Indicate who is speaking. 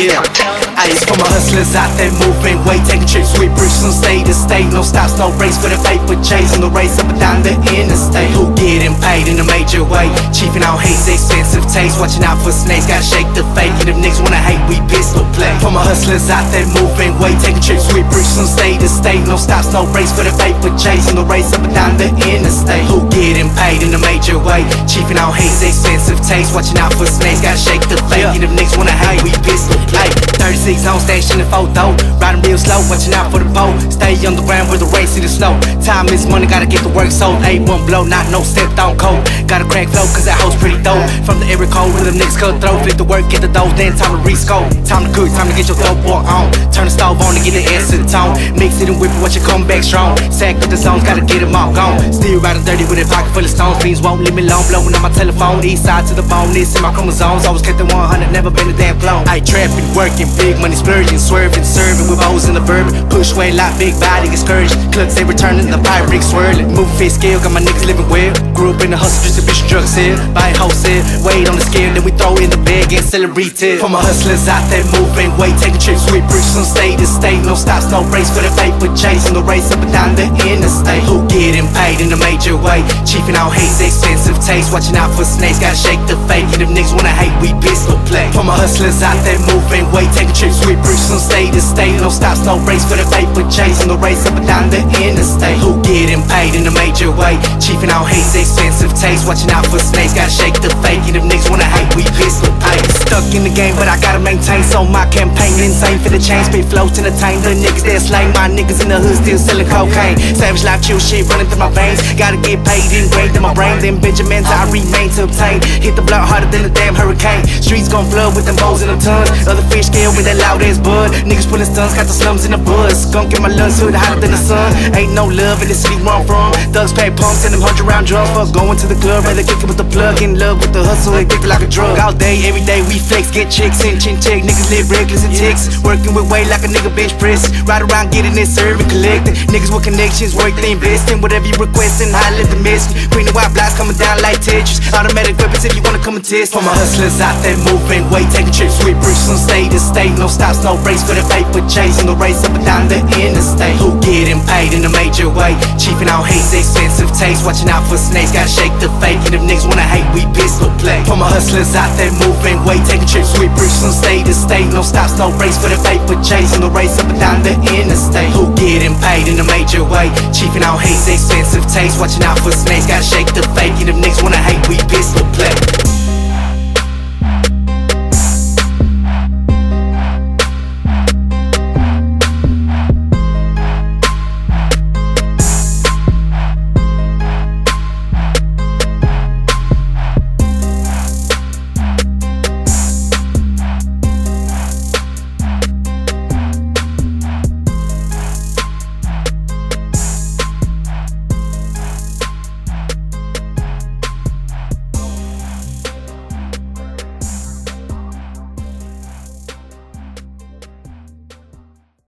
Speaker 1: Yeah, it's for my hustlers out there moving weight, taking trips with bricks from state to state. No stops, no race for the paper chase. On the race up and down the interstate. Who getting paid in a major way? Chiefing out hate's expensive taste. Watching out for snakes, gotta shake the fake. And if niggas wanna hate, we pistol play. For my hustlers out there moving weight, taking trips with bricks from state to state. No stops, no race for the paper chase. On the race up and down the interstate. Who getting paid in a major way? Chiefing out hate's expensive taste. Watching out for snakes, gotta shake the fake. And if niggas wanna hate, we pistol play. 36 on station in photo, riding real slow, watching out for the pole. Stay on the ground where the race in the snow. Time is money, gotta get the work sold. A1 blow, not no stepped on cold. Gotta crack flow, cause that hoe's pretty dope. From the area code where the niggas cut throat. Flip the work, get the dough, then time to rescope. Time to cook, time to get your dope boy on. Turn the stove on to get the acetone. Mix it and whip it, watch it come back strong. Sack with the zones, gotta get them all gone. Still riding dirty with a pocket full of stones. Fiends won't leave me alone, blowing on my telephone. East side to the bone, this in my chromosomes. Always kept the 100, never been a damn clone. I trapping, working, big money splurging, swerving, serving with O's in the bourbon. Push way lot, big body excursion. Clucks they returning, the pirate rig swirling. Moving fit scale, got my niggas living well. Grew up in the hustle, distribution drug sale. Buying wholesale, weight on the scale, then we throw in the bag and sell it retail. For my hustlers out there moving weight, taking trips with bricks from state to state. No stops, no race for the paper chase. On the race up and down the interstate. Who getting paid in a major way? Chiefing out hate's expensive taste. Watching out for snakes, gotta shake the fake. And if niggas wanna hate, we pistol play. For my hustlers out there moving weight, taking trips with bricks from state to state. No stops, no race for the paper chase. On the race up and down the interstate. Who getting paid in a major way? Chiefing out hate's expensive taste. Watching out for snakes, gotta shake the fake. And if niggas wanna hate, we pistol play. Stuck in the game, but I gotta maintain. So my campaign insane for the chain. Spit flows to entertain the niggas that slang. My niggas in the hood still selling cocaine. Savage life, chill shit running through my veins. Gotta get paid, ingrained in my brain. Then Benjamins I remain to obtain. Hit the block harder than a damn hurricane. Streets gon' flood with them bows and them tons. Other fish scale with that loud ass bud. Niggas pulling stunts, got the slums in the buzz. Skunk in my lungs, hood hotter than the sun. Ain't no love in the city where I'm from. Thugs pack pumps and them 100 round drums. Fuck going to the club, rather kick it with the plug. In love with the hustle, addicted like a drug. All day, every day we flex, get chicks and chin check. Niggas live reckless and ticks. Working with weight like a nigga bench press. Ride around getting it, serving, collecting. Niggas with connections, work they investing. Whatever you requesting, I let the miss. Queen of white blocks coming down like Tetris. Automatic weapons if you wanna come and test. For my hustlers out there moving weight, taking trips with bricks from state to state. No stops, no race for the paper chase. On the race up and down the interstate. Who getting paid in a major way? Chiefing out hate's expensive taste. Watching out for snakes, gotta shake the fake. And if niggas wanna hate, we pistol play. For my hustlers out there moving weight, taking trips with bricks from state to state. No stops, no race for the paper chase. On the race up and down the interstate. Who getting paid in a major way? Chiefing out hate's expensive taste. Watching out for snakes, gotta shake the fake. And if niggas wanna hate, we pistol play.